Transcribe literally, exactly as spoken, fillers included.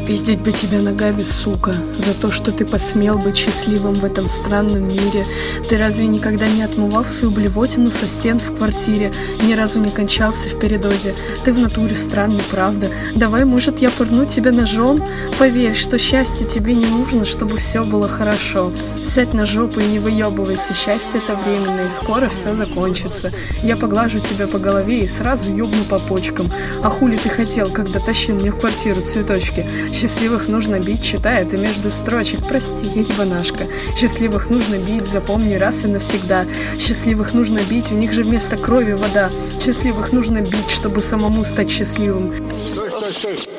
Пиздеть бы тебя ногами, сука, за то, что ты посмел быть счастливым в этом странном мире. Ты разве никогда не отмывал свою блевотину со стен в квартире? Ни разу не кончался в передозе? Ты в натуре странный, правда? Давай, может, я пырну тебя ножом? Поверь, что счастье тебе не нужно, чтобы все было хорошо. Сядь на жопу и не выебывайся, счастье это временно, и скоро все закончится. Я поглажу тебя по голове и сразу ёбну по почкам. А хули ты хотел, когда тащил мне в квартиру цветочки? Счастливых нужно бить, читай это между строчек. Прости, я ебанашка. Счастливых нужно бить, запомни раз и навсегда. Счастливых нужно бить, у них же вместо крови вода. Счастливых нужно бить, чтобы самому стать счастливым. Стой, стой, стой.